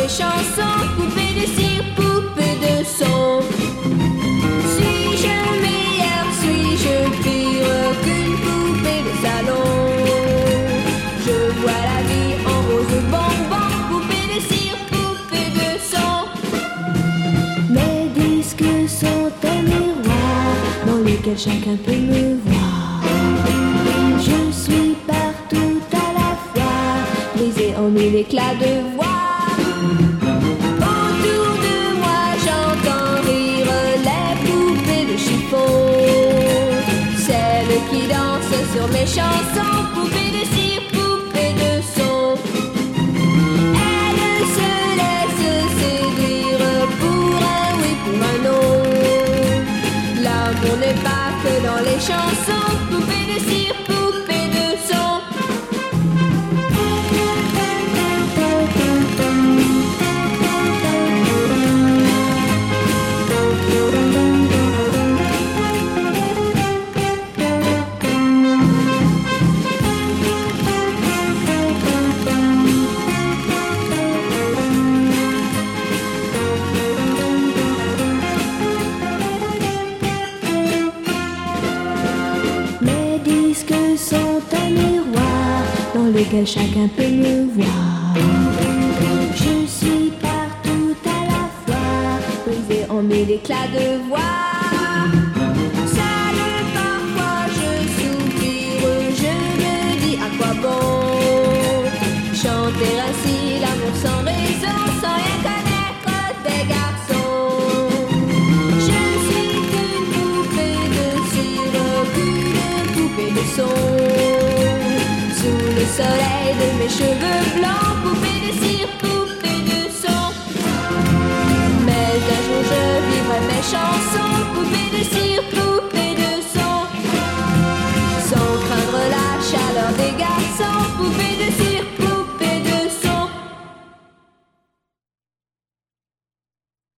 chansons, poupée de cire, poupée de son. Suis-je meilleure, suis-je pire qu'une poupée de salon? Je vois la vie en rose bonbon, poupée de cire, poupée de son. Mes disques sont un miroir dans lequel chacun peut me voir. Je suis partout à la fois, brisée en mille éclats de voix. Autour de moi j'entends rire les poupées de chiffon, celles qui dansent sur mes chansons, poupées de cire, poupées de son. Elles se laissent séduire pour un oui, pour un non. L'amour n'est pas que dans les chansons, poupées de cire, poupées de son. Mes disques sont un miroir dans lequel chacun peut me voir. Je suis partout à la fois, brisée en mille éclats de voix. Seule parfois je soupire, je me dis à quoi bon chanter ainsi l'amour sans raison, sans rien connaître des garçons. Je suis qu'une poupée de cire, qu'une poupée de son. Sous le soleil de mes cheveux blancs, poupée de cire,